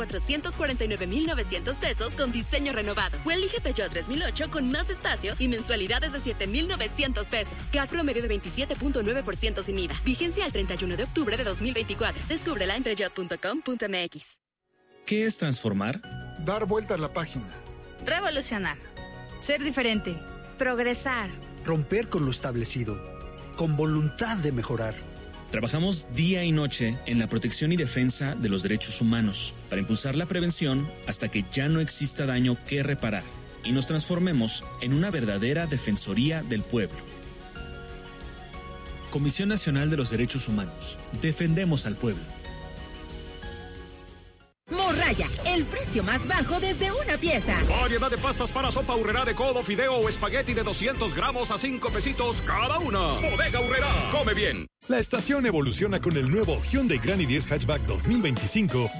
449,900 pesos con diseño renovado. O elige Peugeot 3008 con más espacio y mensualidades de 7,900 pesos. CAT promedio de 27.9% sin IVA. Vigencia al 31 de octubre de 2024. Descúbrela en peugeot.com.mx. ¿Qué es transformar? Dar vuelta a la página. Revolucionar. Ser diferente. Progresar. Romper con lo establecido. Con voluntad de mejorar. Trabajamos día y noche en la protección y defensa de los derechos humanos para impulsar la prevención hasta que ya no exista daño que reparar y nos transformemos en una verdadera defensoría del pueblo. Comisión Nacional de los Derechos Humanos. Defendemos al pueblo. Morralla, el precio más bajo desde una pieza. Variedad de pastas para sopa Aurrerá de codo, fideo o espagueti de 200 gramos a 5 pesitos cada una. Bodega Aurrerá, come bien. La estación evoluciona con el nuevo Hyundai Grand i10 Hatchback 2025